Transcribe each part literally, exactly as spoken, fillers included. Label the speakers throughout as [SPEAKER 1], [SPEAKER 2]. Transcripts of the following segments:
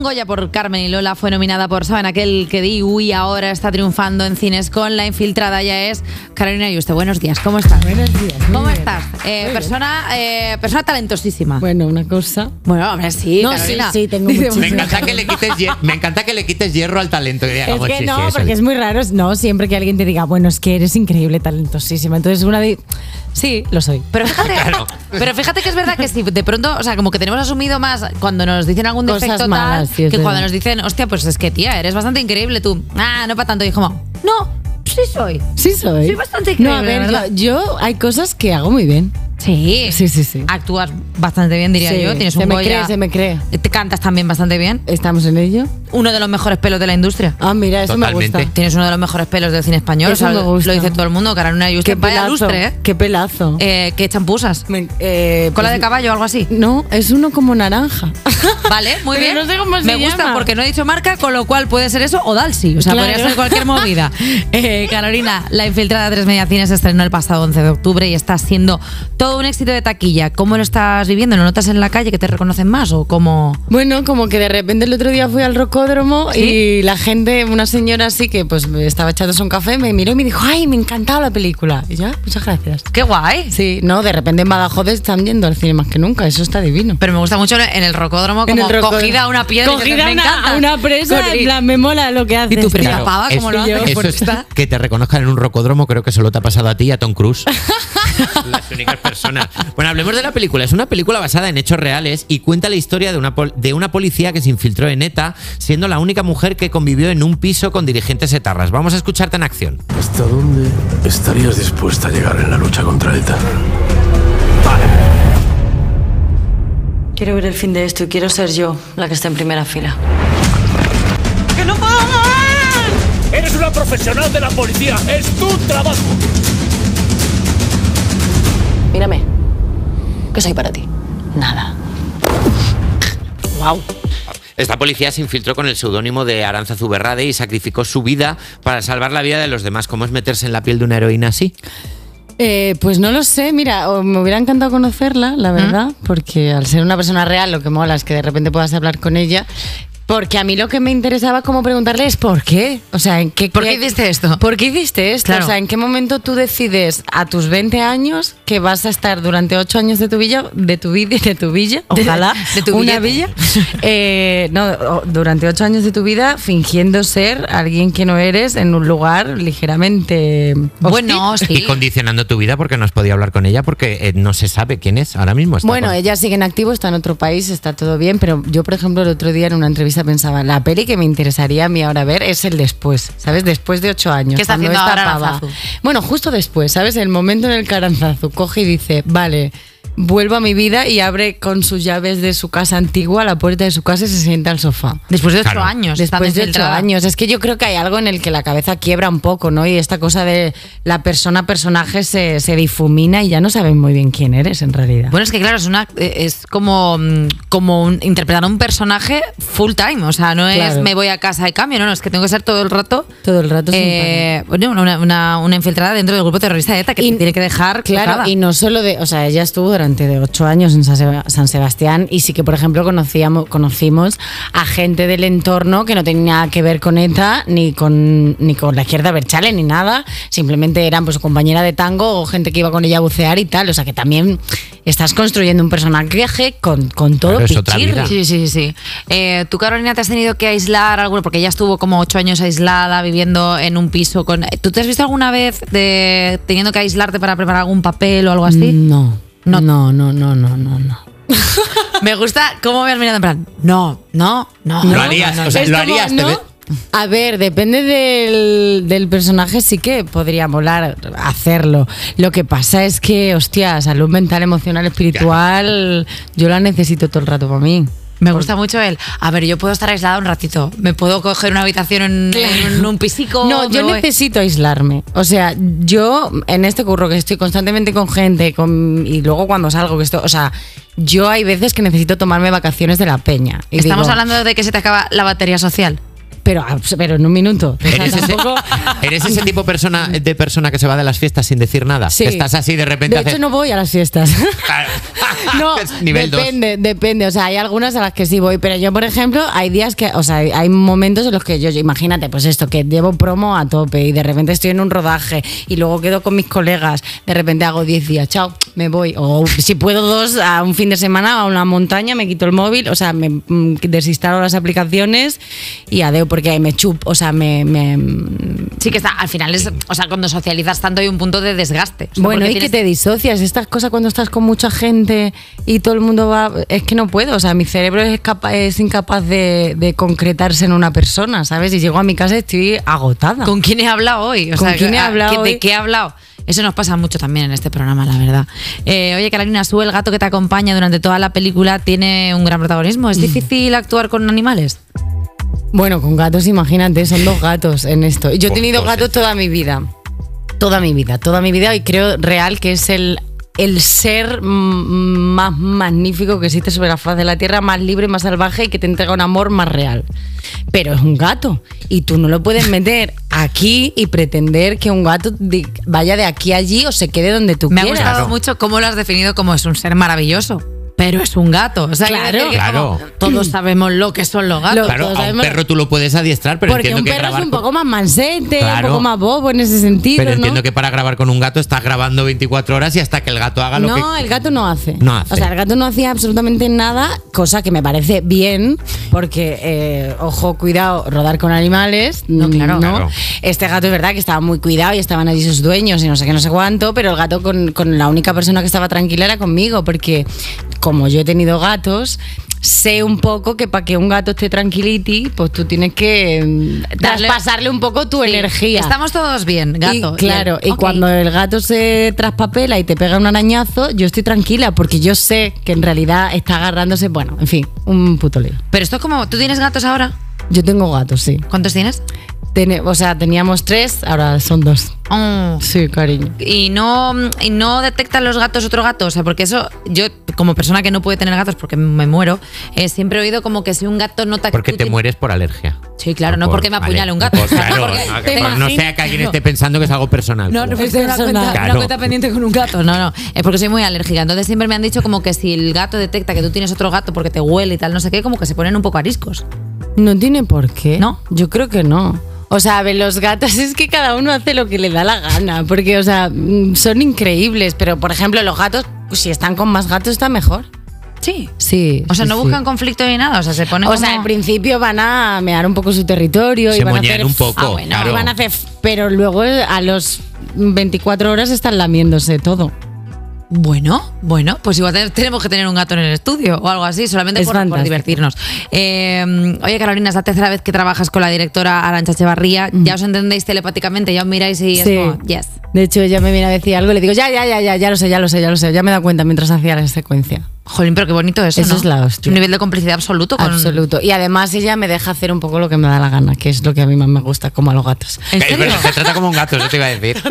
[SPEAKER 1] Goya por Carmen y Lola fue nominada por Saben aquel que di y ahora está triunfando en cines con La Infiltrada. Ya es Carolina Yuste. Buenos días, ¿cómo estás?
[SPEAKER 2] Buenos días.
[SPEAKER 1] ¿Cómo
[SPEAKER 2] bien.
[SPEAKER 1] estás? Eh, persona, eh, persona talentosísima.
[SPEAKER 2] Bueno, una cosa.
[SPEAKER 1] Bueno, hombre, sí,
[SPEAKER 2] No,
[SPEAKER 1] Carolina.
[SPEAKER 2] sí, sí, tengo muchísimo.
[SPEAKER 3] Me encanta que le quites hier- me encanta que le quites hierro al talento. Que
[SPEAKER 2] Es
[SPEAKER 3] digamos,
[SPEAKER 2] que
[SPEAKER 3] sí,
[SPEAKER 2] no,
[SPEAKER 3] sí, eso
[SPEAKER 2] porque
[SPEAKER 3] es.
[SPEAKER 2] es muy raro. No, siempre que alguien te diga, bueno, es que eres increíble, talentosísima. Entonces una de... Sí, lo soy.
[SPEAKER 1] Pero fíjate,
[SPEAKER 3] Claro.
[SPEAKER 1] pero fíjate que es verdad que si de pronto, o sea, como que tenemos asumido más cuando nos dicen algún
[SPEAKER 2] Cosas
[SPEAKER 1] defecto
[SPEAKER 2] malas,
[SPEAKER 1] tal,
[SPEAKER 2] sí, es
[SPEAKER 1] que
[SPEAKER 2] verdad.
[SPEAKER 1] cuando nos dicen, hostia, pues es que tía, eres bastante increíble tú. Ah, no para tanto. Y es como, no, sí soy.
[SPEAKER 2] Sí soy.
[SPEAKER 1] Soy bastante
[SPEAKER 2] No, a
[SPEAKER 1] increíble,
[SPEAKER 2] ver,
[SPEAKER 1] ¿verdad?
[SPEAKER 2] yo, yo hay cosas que hago muy bien.
[SPEAKER 1] Sí.
[SPEAKER 2] Sí, sí, sí.
[SPEAKER 1] Actúas bastante bien, diría
[SPEAKER 2] Sí,
[SPEAKER 1] yo. Tienes
[SPEAKER 2] se
[SPEAKER 1] un
[SPEAKER 2] me
[SPEAKER 1] Goya.
[SPEAKER 2] cree, se me cree.
[SPEAKER 1] Te cantas también bastante bien.
[SPEAKER 2] ¿Estamos en ello?
[SPEAKER 1] Uno de los mejores pelos de la industria.
[SPEAKER 2] Ah, mira, eso
[SPEAKER 3] Totalmente.
[SPEAKER 2] me gusta.
[SPEAKER 1] Tienes uno de los mejores pelos del cine español.
[SPEAKER 2] Eso
[SPEAKER 1] o sea,
[SPEAKER 2] me gusta.
[SPEAKER 1] Lo dice todo el mundo. Carolina Yuste,
[SPEAKER 2] Qué
[SPEAKER 1] vaya
[SPEAKER 2] pelazo.
[SPEAKER 1] lustre, ¿eh?
[SPEAKER 2] Qué pelazo.
[SPEAKER 1] Eh, ¿Qué champusas?
[SPEAKER 2] Me- eh,
[SPEAKER 1] ¿Cola
[SPEAKER 2] pues,
[SPEAKER 1] de caballo o algo así?
[SPEAKER 2] No, es uno como naranja.
[SPEAKER 1] Vale, muy
[SPEAKER 2] Pero
[SPEAKER 1] bien.
[SPEAKER 2] no sé cómo se
[SPEAKER 1] Me gusta
[SPEAKER 2] llama.
[SPEAKER 1] porque no he dicho marca, con lo cual puede ser eso o Dalsi. O sea,
[SPEAKER 2] Claro.
[SPEAKER 1] podría ser cualquier movida. Eh, Carolina, La Infiltrada de Tres Mediacines se estrenó el pasado once de octubre y está siendo todo un éxito de taquilla. ¿Cómo lo estás viviendo? ¿Lo notas en la calle que te reconocen más o cómo...?
[SPEAKER 2] Bueno, como que de repente el otro día fui al rocódromo
[SPEAKER 1] ¿Sí?
[SPEAKER 2] y la gente, una señora así que pues estaba echándose un café, me miró y me dijo, ay, me encantaba la película. Y ya, muchas gracias.
[SPEAKER 1] ¡Qué guay!
[SPEAKER 2] Sí, no, de repente en Badajoz están yendo al cine más que nunca, eso está divino.
[SPEAKER 1] Pero me gusta mucho en el rocódromo como
[SPEAKER 2] En el rocódromo.
[SPEAKER 1] cogida a una piedra. y que
[SPEAKER 2] Cogida
[SPEAKER 1] me
[SPEAKER 2] a una,
[SPEAKER 1] encanta.
[SPEAKER 2] a una presa,
[SPEAKER 1] Con-
[SPEAKER 2] en plan, me mola lo que haces.
[SPEAKER 1] ¿Y tu presa
[SPEAKER 2] tío.
[SPEAKER 1] pava cómo
[SPEAKER 3] eso,
[SPEAKER 1] lo hace?
[SPEAKER 3] eso
[SPEAKER 1] Porque
[SPEAKER 3] es
[SPEAKER 1] está-
[SPEAKER 3] que te reconozcan en un rocódromo, creo que solo te ha pasado a ti y a Tom Cruise. Las únicas personas. Bueno, hablemos de la película. Es una película basada en hechos reales y cuenta la historia de una, pol- de una policía que se infiltró en ETA, siendo la única mujer que convivió en un piso con dirigentes etarras. Vamos a escucharte en acción.
[SPEAKER 4] ¿Hasta dónde estarías dispuesta a llegar en la lucha contra ETA?
[SPEAKER 5] Quiero ver el fin de esto y quiero ser yo la que está en primera fila.
[SPEAKER 4] ¡Eres una profesional de la policía! ¡Es tu trabajo!
[SPEAKER 5] Mírame. ¿Qué soy para ti? Nada.
[SPEAKER 1] Guau.
[SPEAKER 3] Esta policía se infiltró con el seudónimo de Arantza Zuberrade y sacrificó su vida para salvar la vida de los demás. ¿Cómo es meterse en la piel de una heroína así?
[SPEAKER 2] Eh, pues no lo sé, mira, o me hubiera encantado conocerla, la verdad, porque al ser una persona real lo que mola es que de repente puedas hablar con ella. Porque a mí lo que me interesaba como preguntarle es ¿por qué? O sea, ¿en qué
[SPEAKER 1] ¿Por qué hiciste esto?
[SPEAKER 2] ¿Por qué hiciste esto?
[SPEAKER 1] Claro.
[SPEAKER 2] O sea, ¿en qué momento tú decides a tus veinte años que vas a estar durante ocho años de tu villa, de tu vida, de tu villa, ojalá,
[SPEAKER 1] de tu
[SPEAKER 2] una
[SPEAKER 1] billete.
[SPEAKER 2] villa, eh, no, o- durante ocho años de tu vida fingiendo ser alguien que no eres en un lugar ligeramente
[SPEAKER 1] Bueno,
[SPEAKER 2] hostil?
[SPEAKER 1] sí.
[SPEAKER 3] Y condicionando tu vida porque no has podido hablar con ella porque eh, no se sabe quién es ahora mismo. Está
[SPEAKER 2] Bueno,
[SPEAKER 3] con-
[SPEAKER 2] ella sigue en activo, está en otro país, está todo bien, pero yo, por ejemplo, el otro día en una entrevista pensaba, la peli que me interesaría a mí ahora ver es el después, ¿sabes? Después de ocho años.
[SPEAKER 1] ¿Qué está
[SPEAKER 2] cuando
[SPEAKER 1] haciendo
[SPEAKER 2] esta
[SPEAKER 1] ahora
[SPEAKER 2] pava-
[SPEAKER 1] Aranzazu?
[SPEAKER 2] Bueno, justo después, ¿sabes? El momento en el que Aranzazu coge y dice, vale, vuelvo a mi vida y abre con sus llaves de su casa antigua la puerta de su casa y se sienta al sofá.
[SPEAKER 1] Después de ocho
[SPEAKER 3] Claro.
[SPEAKER 1] años.
[SPEAKER 2] Después
[SPEAKER 1] estando
[SPEAKER 2] de ocho
[SPEAKER 1] infiltrada.
[SPEAKER 2] años. Es que yo creo que hay algo en el que la cabeza quiebra un poco, ¿no? Y esta cosa de la persona-personaje se, se difumina y ya no saben muy bien quién eres en realidad.
[SPEAKER 1] Bueno, es que claro, es una eh, es como, mm, como un- interpretar a un personaje full time. O sea, no es
[SPEAKER 2] Claro.
[SPEAKER 1] me voy a casa y cambio, no, no, es que tengo que ser todo el rato.
[SPEAKER 2] Todo el rato sin
[SPEAKER 1] eh, bueno, una, una, una infiltrada dentro del grupo terrorista de ETA que
[SPEAKER 2] Y-
[SPEAKER 1] te tiene que dejar
[SPEAKER 2] Claro,
[SPEAKER 1] tocada.
[SPEAKER 2] y no solo de, o sea, ella estuvo durante de ocho años en San Seba- San Sebastián y sí que, por ejemplo, conocíamos, conocimos a gente del entorno que no tenía nada que ver con ETA ni con ni con la izquierda Berchale ni nada, simplemente eran pues su compañera de tango o gente que iba con ella a bucear y tal, o sea que también estás construyendo un personaje con, con todo
[SPEAKER 3] Claro, es otra
[SPEAKER 2] pichirri.
[SPEAKER 3] vida.
[SPEAKER 1] Sí, sí, sí. Eh, ¿Tú, Carolina, te has tenido que aislar alguno? Porque ella estuvo como ocho años aislada, viviendo en un piso con... ¿Tú te has visto alguna vez de teniendo que aislarte para preparar algún papel o algo así?
[SPEAKER 2] No,
[SPEAKER 1] No.
[SPEAKER 2] no, no, no, no, no, no.
[SPEAKER 1] Me gusta cómo me has mirado en plan, no, no, no.
[SPEAKER 3] Lo
[SPEAKER 1] no,
[SPEAKER 3] harías,
[SPEAKER 1] no, no.
[SPEAKER 3] o sea,
[SPEAKER 2] Es
[SPEAKER 3] lo
[SPEAKER 2] como,
[SPEAKER 3] harías. te
[SPEAKER 2] ¿no?
[SPEAKER 3] ve-
[SPEAKER 2] A ver, depende del, del personaje, sí que podría molar hacerlo. Lo que pasa es que, hostia, salud mental, emocional, espiritual, yo la necesito todo el rato para mí.
[SPEAKER 1] Me gusta mucho él. A ver, yo puedo estar aislada un ratito. Me puedo coger una habitación en, en un pisico.
[SPEAKER 2] No,
[SPEAKER 1] me
[SPEAKER 2] yo
[SPEAKER 1] voy.
[SPEAKER 2] necesito aislarme. O sea, yo en este curro que estoy constantemente con gente con, y luego cuando salgo que estoy, o sea, yo hay veces que necesito tomarme vacaciones de la peña. Y
[SPEAKER 1] Estamos
[SPEAKER 2] digo,
[SPEAKER 1] hablando de que se te acaba la batería social.
[SPEAKER 2] pero, pero en un minuto. O sea,
[SPEAKER 3] ¿Eres, ese,
[SPEAKER 2] tampoco...
[SPEAKER 3] ¿Eres ese tipo persona, de persona que se va de las fiestas sin decir nada?
[SPEAKER 2] Sí.
[SPEAKER 3] Que estás así de repente...
[SPEAKER 2] De hecho,
[SPEAKER 3] haces...
[SPEAKER 2] no voy a las fiestas. No,
[SPEAKER 3] Nivel
[SPEAKER 2] depende, dos. depende. O sea, hay algunas a las que sí voy, pero yo, por ejemplo, hay días que, o sea, hay momentos en los que yo, yo, imagínate, pues esto, que llevo promo a tope y de repente estoy en un rodaje y luego quedo con mis colegas, de repente hago diez días, chao, me voy. O si puedo dos, a un fin de semana, a una montaña, me quito el móvil, o sea, me desinstalo las aplicaciones y adeu, porque me chup, o sea, me... me
[SPEAKER 1] sí que está, al final es, o sea, cuando socializas tanto hay un punto de desgaste. O sea,
[SPEAKER 2] bueno, y
[SPEAKER 1] tienes...
[SPEAKER 2] que te disocias, estas cosas cuando estás con mucha gente y todo el mundo va, es que no puedo, o sea, mi cerebro es, capa, es incapaz de, de concretarse en una persona, ¿sabes? Y llego a mi casa y estoy agotada.
[SPEAKER 1] ¿Con quién he hablado hoy? O
[SPEAKER 2] ¿Con
[SPEAKER 1] sea,
[SPEAKER 2] quién he hablado
[SPEAKER 1] ¿de
[SPEAKER 2] hoy?
[SPEAKER 1] qué he hablado? Eso nos pasa mucho también en este programa, la verdad. Eh, oye, Carolina, Sue, el gato que te acompaña durante toda la película, tiene un gran protagonismo. ¿Es difícil actuar con animales?
[SPEAKER 2] Bueno, con gatos, imagínate, son dos gatos en esto. Yo he
[SPEAKER 3] Por-
[SPEAKER 2] tenido
[SPEAKER 3] por
[SPEAKER 2] gatos
[SPEAKER 3] ser-
[SPEAKER 2] toda mi vida. Toda mi vida, toda mi vida, y creo real que es el, el ser mm, más magnífico que existe sobre la faz de la tierra, más libre, más salvaje y que te entrega un amor más real. Pero es un gato y tú no lo puedes meter aquí y pretender que un gato de- vaya de aquí a allí o se quede donde tú
[SPEAKER 1] Me ha
[SPEAKER 2] quieras.
[SPEAKER 1] gustado
[SPEAKER 3] Claro.
[SPEAKER 1] mucho cómo lo has definido como es un ser maravilloso. Pero es un gato. O sea,
[SPEAKER 2] Claro.
[SPEAKER 1] quiero decir que
[SPEAKER 3] Claro.
[SPEAKER 1] como todos sabemos lo que son los gatos.
[SPEAKER 2] Lo-
[SPEAKER 3] Claro,
[SPEAKER 2] todos
[SPEAKER 3] a un
[SPEAKER 2] sabemos-
[SPEAKER 3] perro tú lo puedes adiestrar, pero
[SPEAKER 2] Porque
[SPEAKER 3] entiendo
[SPEAKER 2] un
[SPEAKER 3] que
[SPEAKER 2] perro es
[SPEAKER 3] grabar
[SPEAKER 2] un
[SPEAKER 3] con-
[SPEAKER 2] poco más mansete,
[SPEAKER 3] Claro.
[SPEAKER 2] un poco más bobo en ese sentido,
[SPEAKER 3] Pero
[SPEAKER 2] ¿no?
[SPEAKER 3] entiendo que para grabar con un gato estás grabando veinticuatro horas y hasta que el gato haga lo
[SPEAKER 2] No,
[SPEAKER 3] que...
[SPEAKER 2] el gato no hace.
[SPEAKER 3] No hace.
[SPEAKER 2] O sea, el gato no hacía absolutamente nada, cosa que me parece bien, porque, eh, ojo, cuidado, rodar con animales.
[SPEAKER 1] No, claro.
[SPEAKER 3] Claro.
[SPEAKER 2] Este gato es verdad que estaba muy cuidado y estaban allí sus dueños y no sé qué, no sé cuánto, pero el gato con, con la única persona que estaba tranquila era conmigo, porque como yo he tenido gatos, sé un poco que para que un gato esté tranquility, pues tú tienes que mm,
[SPEAKER 1] Darle-
[SPEAKER 2] traspasarle un poco tu
[SPEAKER 1] Sí.
[SPEAKER 2] energía.
[SPEAKER 1] Estamos todos bien, gato.
[SPEAKER 2] Y, claro,
[SPEAKER 1] Bien.
[SPEAKER 2] y
[SPEAKER 1] Ok.
[SPEAKER 2] cuando el gato se traspapela y te pega un arañazo, yo estoy tranquila porque yo sé que en realidad está agarrándose, bueno, en fin, un puto lío.
[SPEAKER 1] Pero esto es como, ¿tú tienes gatos ahora?
[SPEAKER 2] Yo tengo gatos, sí.
[SPEAKER 1] ¿Cuántos tienes?
[SPEAKER 2] Tene- o sea, teníamos tres, ahora son dos.
[SPEAKER 1] Oh.
[SPEAKER 2] Sí, cariño.
[SPEAKER 1] Y no, y no detectan los gatos otro gato, o sea, porque eso, yo como persona que no puede tener gatos porque me muero, eh, siempre he oído como que si un gato nota que
[SPEAKER 3] Porque
[SPEAKER 1] tú
[SPEAKER 3] te
[SPEAKER 1] tienes-
[SPEAKER 3] mueres por alergia.
[SPEAKER 1] Sí, claro, no
[SPEAKER 3] Por-
[SPEAKER 1] porque me apuñale
[SPEAKER 3] vale,
[SPEAKER 1] un gato.
[SPEAKER 3] por- claro,
[SPEAKER 1] Porque
[SPEAKER 3] no,
[SPEAKER 1] te
[SPEAKER 3] por no
[SPEAKER 1] imaginas-
[SPEAKER 3] sea que alguien esté pensando que es algo personal.
[SPEAKER 1] No, no,
[SPEAKER 2] Es
[SPEAKER 1] porque una
[SPEAKER 2] personal.
[SPEAKER 1] cuenta,
[SPEAKER 3] Claro.
[SPEAKER 1] una cuenta pendiente con un gato. No, no. Es porque soy muy alérgica. Entonces siempre me han dicho como que si el gato detecta que tú tienes otro gato porque te huele y tal, no sé qué, como que se ponen un poco ariscos.
[SPEAKER 2] No tiene por qué.
[SPEAKER 1] ¿No?
[SPEAKER 2] Yo creo que no. O sea, a ver, los gatos es que cada uno hace lo que le da la gana, porque, o sea, mm, son increíbles, pero, por ejemplo, los gatos, pues, si están con más gatos, está mejor.
[SPEAKER 1] Sí.
[SPEAKER 2] Sí.
[SPEAKER 1] O sea,
[SPEAKER 2] sí,
[SPEAKER 1] no
[SPEAKER 2] sí.
[SPEAKER 1] buscan conflicto ni nada. O sea, se ponen
[SPEAKER 2] O
[SPEAKER 1] como...
[SPEAKER 2] sea, al principio van a mear un poco su territorio y
[SPEAKER 3] Se
[SPEAKER 2] van a
[SPEAKER 3] moñean
[SPEAKER 2] hacer
[SPEAKER 3] un poco,
[SPEAKER 2] Ah, bueno,
[SPEAKER 3] claro.
[SPEAKER 2] y van a hacer, pero luego a los veinticuatro horas están lamiéndose todo.
[SPEAKER 1] Bueno, bueno, pues igual te- tenemos que tener un gato en el estudio o algo así, solamente
[SPEAKER 2] Es
[SPEAKER 1] por, por
[SPEAKER 2] fantástico.
[SPEAKER 1] divertirnos. Eh, oye, Carolina, es la tercera vez que trabajas con la directora Arantxa Echevarría. Ya os entendéis telepáticamente, ya os miráis y es
[SPEAKER 2] Sí.
[SPEAKER 1] como, yes.
[SPEAKER 2] De hecho, ella me viene a decir algo y le digo, ya, ya, ya, ya, ya lo sé, ya lo sé, ya lo sé. Ya me he dado cuenta mientras hacía la secuencia.
[SPEAKER 1] Jolín, pero qué bonito eso,
[SPEAKER 2] Eso
[SPEAKER 1] ¿no?
[SPEAKER 2] es la hostia.
[SPEAKER 1] un nivel de complicidad absoluto con...
[SPEAKER 2] Absoluto. Y además ella me deja hacer un poco lo que me da la gana, que es lo que a mí más me gusta, como a los gatos.
[SPEAKER 1] ¿En
[SPEAKER 3] Eh,
[SPEAKER 1] serio?
[SPEAKER 3] pero se trata como un gato, eso te iba a decir.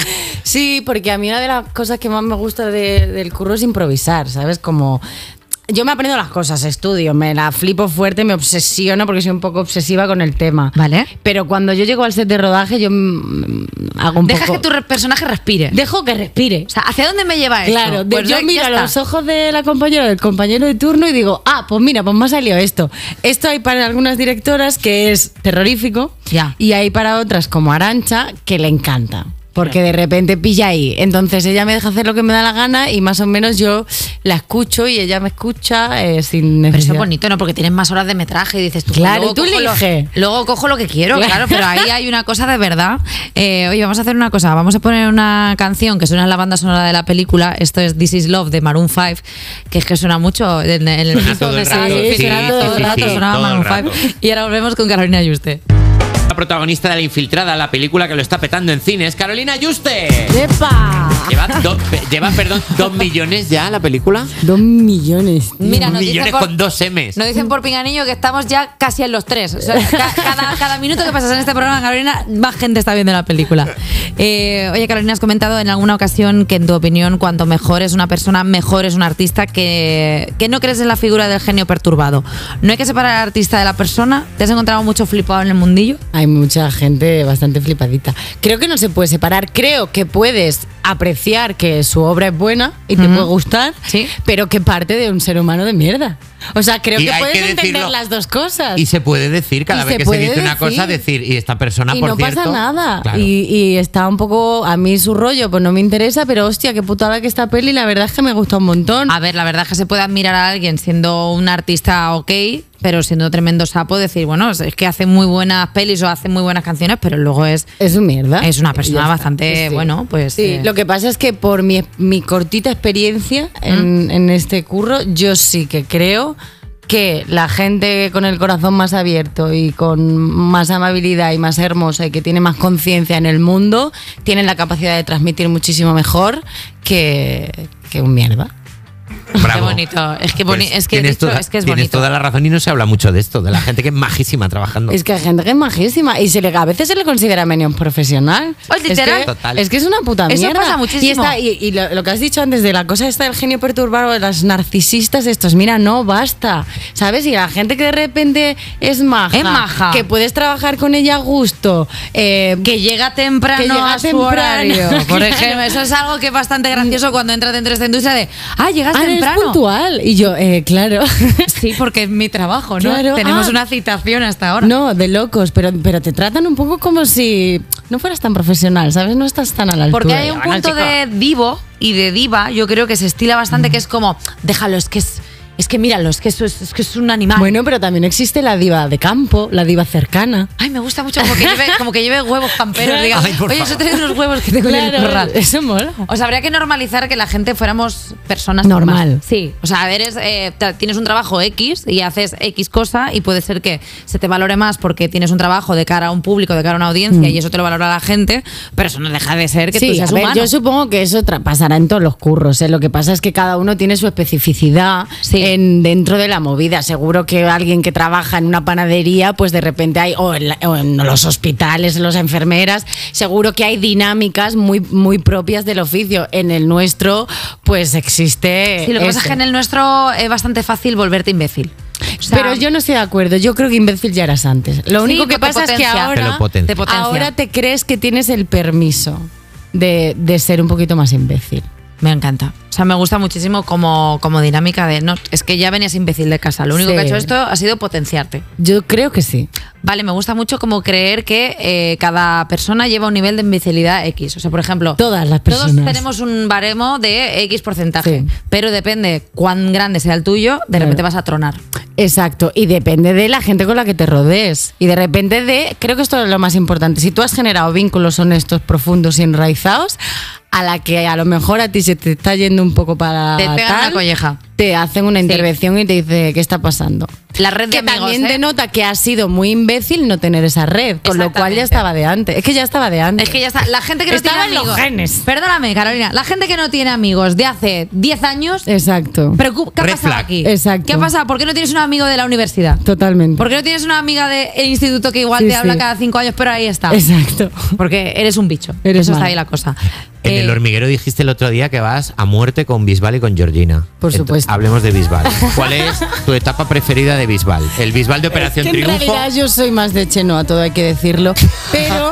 [SPEAKER 2] Sí, porque a mí una de las cosas que más me gusta de- del curro es improvisar, ¿sabes? Como yo me aprendo las cosas, estudio, me la flipo fuerte, me obsesiono porque soy un poco obsesiva con el tema.
[SPEAKER 1] Vale.
[SPEAKER 2] Pero cuando yo llego al set de rodaje, yo mm, hago un
[SPEAKER 1] Dejas
[SPEAKER 2] poco...
[SPEAKER 1] que tu re- personaje respire.
[SPEAKER 2] Dejo que respire.
[SPEAKER 1] O sea, ¿hacia dónde me lleva esto?
[SPEAKER 2] Claro, de-
[SPEAKER 1] Pues
[SPEAKER 2] yo
[SPEAKER 1] ya-
[SPEAKER 2] miro
[SPEAKER 1] ya
[SPEAKER 2] a
[SPEAKER 1] está.
[SPEAKER 2] los ojos de la compañera, del compañero de turno y digo, ah, pues mira, pues me ha salido esto. Esto hay para algunas directoras que es terrorífico
[SPEAKER 1] Ya.
[SPEAKER 2] y hay para otras como Arantxa que le encanta. Porque de repente pilla ahí. Entonces ella me deja hacer lo que me da la gana y más o menos yo la escucho y ella me escucha eh, sin necesidad.
[SPEAKER 1] Pero eso es bonito, ¿no? Porque tienes más horas de metraje y dices tú,
[SPEAKER 2] Claro,
[SPEAKER 1] luego
[SPEAKER 2] y tú
[SPEAKER 1] cojo lo-
[SPEAKER 2] elige.
[SPEAKER 1] luego cojo lo que quiero,
[SPEAKER 2] Claro.
[SPEAKER 1] claro. Pero ahí hay una cosa de verdad. Eh, oye, vamos a hacer una cosa. Vamos a poner una canción que suena en la banda sonora de la película. Esto es This Is Love de Maroon five, que es que suena mucho en, en el
[SPEAKER 3] Suena
[SPEAKER 1] piso
[SPEAKER 3] todo
[SPEAKER 1] donde
[SPEAKER 3] el
[SPEAKER 1] estaba
[SPEAKER 3] rato,
[SPEAKER 1] Sofía,
[SPEAKER 3] sí,
[SPEAKER 1] sonaba todo
[SPEAKER 3] sí,
[SPEAKER 1] el rato,
[SPEAKER 3] sí,
[SPEAKER 1] sonaba
[SPEAKER 3] todo el
[SPEAKER 1] Maroon
[SPEAKER 3] rato.
[SPEAKER 1] five. Y ahora volvemos con Carolina Yuste.
[SPEAKER 4] La
[SPEAKER 3] protagonista de La Infiltrada, la película que lo está petando en cines, Carolina Yuste.
[SPEAKER 2] ¡Epa!
[SPEAKER 3] Lleva, do, lleva perdón, dos millones ya la película.
[SPEAKER 2] Dos millones. Tío.
[SPEAKER 1] Mira, nos
[SPEAKER 3] millones
[SPEAKER 1] dicen por-
[SPEAKER 3] con dos M's.
[SPEAKER 1] Nos dicen por pinganillo que estamos ya casi en los tres. O sea, ca- cada, cada minuto que pasas en este programa, Carolina, más gente está viendo la película. Eh, oye, Carolina, has comentado en alguna ocasión que en tu opinión, cuanto mejor es una persona, mejor es un artista, que, que no crees en la figura del genio perturbado. ¿No hay que separar al artista de la persona? ¿Te has encontrado mucho flipado en el mundillo?
[SPEAKER 2] Hay mucha gente bastante flipadita. Creo que no se puede separar. Creo que puedes apreciar que su obra es buena y te
[SPEAKER 1] Ujú.
[SPEAKER 2] puede gustar,
[SPEAKER 1] Sí.
[SPEAKER 2] pero que parte de un ser humano de mierda. O sea, creo
[SPEAKER 3] Y
[SPEAKER 2] que
[SPEAKER 3] hay
[SPEAKER 2] puedes
[SPEAKER 3] que
[SPEAKER 2] entender
[SPEAKER 3] decirlo.
[SPEAKER 2] las dos cosas.
[SPEAKER 3] Y se puede decir cada
[SPEAKER 2] Y
[SPEAKER 3] vez
[SPEAKER 2] se
[SPEAKER 3] que se
[SPEAKER 2] puede
[SPEAKER 3] dice una
[SPEAKER 2] decir.
[SPEAKER 3] cosa, decir, y esta persona,
[SPEAKER 2] y
[SPEAKER 3] por
[SPEAKER 2] no
[SPEAKER 3] cierto.
[SPEAKER 2] pasa nada.
[SPEAKER 3] Claro.
[SPEAKER 2] Y, y está un poco. A mí su rollo, pues no me interesa, pero hostia, qué putada que esta peli, la verdad es que me gusta un montón.
[SPEAKER 1] A ver, la verdad es que se puede admirar a alguien siendo un artista ok, pero siendo tremendo sapo, decir, bueno, es que hace muy buenas pelis o hace muy buenas canciones, pero luego es,
[SPEAKER 2] Es un mierda.
[SPEAKER 1] es una
[SPEAKER 2] Y
[SPEAKER 1] persona
[SPEAKER 2] ya está.
[SPEAKER 1] bastante,
[SPEAKER 2] Sí.
[SPEAKER 1] bueno, pues...
[SPEAKER 2] Sí,
[SPEAKER 1] eh,
[SPEAKER 2] lo que pasa es que por mi, mi cortita experiencia en, en este curro, yo sí que creo que la gente con el corazón más abierto y con más amabilidad y más hermosa y que tiene más conciencia en el mundo, tienen la capacidad de transmitir muchísimo mejor que, que un mierda.
[SPEAKER 3] Bravo.
[SPEAKER 1] Qué bonito. Es que, boni-
[SPEAKER 3] Pues
[SPEAKER 1] es, que he
[SPEAKER 3] tienes
[SPEAKER 1] dicho,
[SPEAKER 3] toda,
[SPEAKER 1] es que es
[SPEAKER 3] tienes
[SPEAKER 1] bonito.
[SPEAKER 3] toda la razón y no se habla mucho de esto, de la gente que es majísima trabajando.
[SPEAKER 2] Es que hay gente que es majísima y se le, a veces se le considera menos profesional.
[SPEAKER 1] Pues literal.
[SPEAKER 2] Es que,
[SPEAKER 3] Total.
[SPEAKER 2] es que es una puta
[SPEAKER 1] Eso
[SPEAKER 2] mierda.
[SPEAKER 1] pasa muchísimo.
[SPEAKER 2] Y, está- y- y lo, lo que has dicho antes de la cosa esta del genio perturbado, de las narcisistas estos, mira, no, basta. ¿Sabes? Y la gente que de repente es maja,
[SPEAKER 1] Es maja.
[SPEAKER 2] que puedes trabajar con ella a gusto, eh,
[SPEAKER 1] Que llega temprano
[SPEAKER 2] Que llega
[SPEAKER 1] a su
[SPEAKER 2] temprano.
[SPEAKER 1] horario. Por
[SPEAKER 2] Claro.
[SPEAKER 1] ejemplo, eso es algo que es bastante gracioso cuando entras dentro de esta industria de, ah, llegas
[SPEAKER 2] ah, eres
[SPEAKER 1] temprano.
[SPEAKER 2] puntual. Y yo, eh, claro.
[SPEAKER 1] Sí, porque es mi trabajo, ¿no?
[SPEAKER 2] Claro.
[SPEAKER 1] Tenemos
[SPEAKER 2] Ah.
[SPEAKER 1] una citación hasta ahora.
[SPEAKER 2] No, de locos, pero, pero te tratan un poco como si no fueras tan profesional, ¿sabes? No estás tan a la altura.
[SPEAKER 1] Porque hay un
[SPEAKER 2] Bueno,
[SPEAKER 1] punto
[SPEAKER 2] chico.
[SPEAKER 1] de divo y de diva, yo creo que se estila bastante, que es como, déjalo, es que es, es que míralo, es que eso es, es que es un animal.
[SPEAKER 2] Bueno, pero también existe la diva de campo, la diva cercana.
[SPEAKER 1] Ay, me gusta mucho como que lleve, como que lleve huevos camperos. Diga,
[SPEAKER 3] Ay, por
[SPEAKER 1] oye,
[SPEAKER 3] favor.
[SPEAKER 1] eso traes unos huevos que tengo en el corral.
[SPEAKER 2] eso mola.
[SPEAKER 1] O sea, habría que normalizar que la gente fuéramos personas
[SPEAKER 2] Normal.
[SPEAKER 1] normales. Sí, o sea, eres, eh, t- tienes un trabajo X y haces X cosa y puede ser que se te valore más porque tienes un trabajo de cara a un público, de cara a una audiencia y eso te lo valora la gente, pero eso no deja de ser que tú
[SPEAKER 2] Sí,
[SPEAKER 1] seas
[SPEAKER 2] a ver,
[SPEAKER 1] humano.
[SPEAKER 2] yo supongo que eso tra- pasará en todos los curros. ¿eh? Lo que pasa es que cada uno tiene su especificidad
[SPEAKER 1] Sí.
[SPEAKER 2] en, dentro de la movida. Seguro que alguien que trabaja en una panadería, pues de repente hay, o en, la- o en los hospitales, en las enfermeras, seguro que hay dinámicas muy, muy propias del oficio. En el nuestro, pues existe.
[SPEAKER 1] Sí, lo que pasa es
[SPEAKER 2] eso.
[SPEAKER 1] que en el nuestro es bastante fácil volverte imbécil. O sea,
[SPEAKER 2] Pero yo no estoy de acuerdo. Yo creo que imbécil ya eras antes. Lo
[SPEAKER 1] Sí,
[SPEAKER 2] único que
[SPEAKER 1] porque
[SPEAKER 2] pasa es que
[SPEAKER 1] potencia.
[SPEAKER 2] ahora
[SPEAKER 3] Te lo potencia.
[SPEAKER 1] Te potencia.
[SPEAKER 2] ahora te crees que tienes el permiso de, de ser un poquito más imbécil.
[SPEAKER 1] Me encanta. O sea, me gusta muchísimo como, como dinámica de, no, es que ya venías imbécil de casa. Lo único
[SPEAKER 2] Sí.
[SPEAKER 1] que ha hecho esto ha sido potenciarte.
[SPEAKER 2] Yo creo que sí.
[SPEAKER 1] Vale, me gusta mucho como creer que eh, cada persona lleva un nivel de imbecilidad X. O sea, por ejemplo,
[SPEAKER 2] Todas las personas.
[SPEAKER 1] todos tenemos un baremo de X porcentaje,
[SPEAKER 2] Sí.
[SPEAKER 1] pero depende cuán grande sea el tuyo, de
[SPEAKER 2] Claro.
[SPEAKER 1] repente vas a tronar.
[SPEAKER 2] Exacto, y depende de la gente con la que te rodees. Y de repente de, creo que esto es lo más importante, si tú has generado vínculos honestos, profundos y enraizados, a la que a lo mejor a ti se te está yendo un poco para
[SPEAKER 1] Te pegan
[SPEAKER 2] tal,
[SPEAKER 1] una colleja.
[SPEAKER 2] te hacen una intervención y te dice, ¿qué está pasando?
[SPEAKER 1] La red de
[SPEAKER 2] Que
[SPEAKER 1] amigos,
[SPEAKER 2] también
[SPEAKER 1] ¿eh?
[SPEAKER 2] denota que has sido muy imbécil no tener esa red, con lo cual
[SPEAKER 1] Exactamente.
[SPEAKER 2] ya estaba de antes. Es que ya estaba de antes.
[SPEAKER 1] Es que ya está. La gente que no
[SPEAKER 2] Estaba
[SPEAKER 1] tiene
[SPEAKER 2] en los
[SPEAKER 1] amigos.
[SPEAKER 2] genes.
[SPEAKER 1] Perdóname, Carolina. La gente que no tiene amigos de hace diez años.
[SPEAKER 2] Exacto.
[SPEAKER 1] Pero, ¿qué ha
[SPEAKER 3] Red
[SPEAKER 1] pasado
[SPEAKER 3] flag.
[SPEAKER 1] aquí?
[SPEAKER 2] Exacto.
[SPEAKER 1] ¿Qué ha pasado? ¿Por qué no tienes un amigo de la universidad?
[SPEAKER 2] Totalmente.
[SPEAKER 1] ¿Por qué no tienes una amiga del instituto que igual
[SPEAKER 2] Sí,
[SPEAKER 1] te habla
[SPEAKER 2] sí.
[SPEAKER 1] cada cinco años, pero ahí está?
[SPEAKER 2] Exacto.
[SPEAKER 1] Porque eres un bicho.
[SPEAKER 2] Eres
[SPEAKER 1] Eso está
[SPEAKER 2] mala.
[SPEAKER 1] ahí la cosa.
[SPEAKER 3] En
[SPEAKER 1] Eh,
[SPEAKER 3] el hormiguero dijiste el otro día que vas a muerte con Bisbal y con Georgina.
[SPEAKER 2] Por
[SPEAKER 3] Ento-
[SPEAKER 2] supuesto.
[SPEAKER 3] Hablemos de Bisbal. ¿Cuál es tu etapa preferida de Bisbal? ¿El Bisbal de Operación
[SPEAKER 2] Es que en
[SPEAKER 3] Triunfo?
[SPEAKER 2] realidad yo soy más de Chenoa, todo hay que decirlo. Pero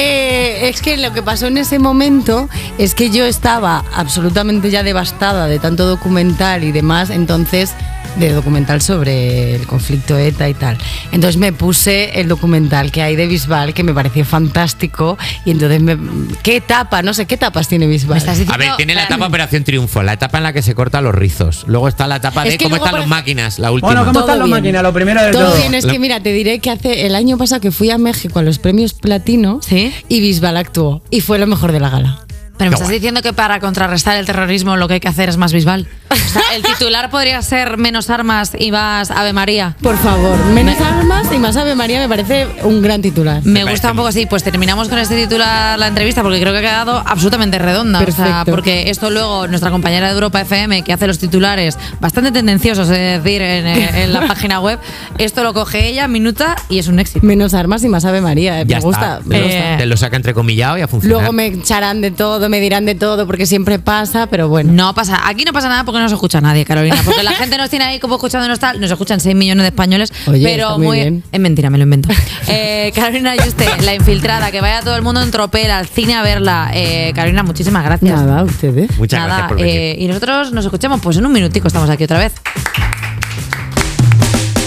[SPEAKER 2] eh, es que lo que pasó en ese momento es que yo estaba absolutamente ya devastada de tanto documental y demás, entonces de documental sobre el conflicto ETA y tal. Entonces me puse el documental que hay de Bisbal, que me pareció fantástico, y entonces me, ¿qué etapa? No sé, ¿qué etapas tiene Bisbal?
[SPEAKER 1] Me estás
[SPEAKER 3] A
[SPEAKER 1] diciendo-
[SPEAKER 3] ver, tiene la etapa Operación Triunfo, la etapa en la que se corta los rizos. Luego está la etapa
[SPEAKER 2] Es
[SPEAKER 3] de
[SPEAKER 2] que
[SPEAKER 3] cómo
[SPEAKER 2] luego
[SPEAKER 3] están las
[SPEAKER 2] parece-
[SPEAKER 3] máquinas, la última.
[SPEAKER 6] Bueno, ¿cómo
[SPEAKER 2] Todo
[SPEAKER 6] están las
[SPEAKER 2] bien.
[SPEAKER 6] máquinas? Lo primero de todo.
[SPEAKER 2] Todo bien, es
[SPEAKER 3] Lo-
[SPEAKER 2] que mira, te diré que hace el año pasado que fui a México a los premios Platino
[SPEAKER 1] ¿Sí?
[SPEAKER 2] y Bisbal actuó y fue lo mejor de la gala.
[SPEAKER 1] Pero me
[SPEAKER 3] Qué
[SPEAKER 1] estás
[SPEAKER 3] guay.
[SPEAKER 1] diciendo que para contrarrestar el terrorismo lo que hay que hacer es más Bisbal. O sea, el titular podría ser menos armas y más Ave María.
[SPEAKER 2] Por favor, menos armas y más Ave María me parece un gran titular.
[SPEAKER 1] Me,
[SPEAKER 3] Me
[SPEAKER 1] gusta
[SPEAKER 3] parece
[SPEAKER 1] un poco así. Pues terminamos con este titular la entrevista porque creo que ha quedado absolutamente redonda. O sea,
[SPEAKER 2] Perfecto.
[SPEAKER 1] porque esto luego nuestra compañera de Europa F M, que hace los titulares bastante tendenciosos, es decir, en, en la página web, esto lo coge ella, minuta y es un éxito.
[SPEAKER 2] Menos armas y más Ave María. eh,
[SPEAKER 3] Ya
[SPEAKER 2] me gusta.
[SPEAKER 3] está.
[SPEAKER 2] me
[SPEAKER 3] Te lo-
[SPEAKER 2] gusta.
[SPEAKER 3] Te lo saca entrecomillado y a funcionar.
[SPEAKER 2] Luego me echarán de todo, me dirán de todo, porque siempre pasa, pero bueno.
[SPEAKER 1] No pasa, aquí no pasa nada porque no se escucha nadie, Carolina. Porque la gente nos tiene ahí como escuchándonos tal, nos escuchan seis millones de españoles,
[SPEAKER 2] Oye,
[SPEAKER 1] pero
[SPEAKER 2] está muy bien.
[SPEAKER 1] Es mentira, me lo invento. Eh, Carolina Yuste, la infiltrada, que vaya todo el mundo en tropel al cine a verla. Eh, Carolina, muchísimas gracias.
[SPEAKER 2] Nada, ustedes.
[SPEAKER 3] Muchas
[SPEAKER 1] Nada,
[SPEAKER 3] gracias por venir.
[SPEAKER 1] eh, y nosotros nos escuchamos pues en un minutico, estamos aquí otra vez.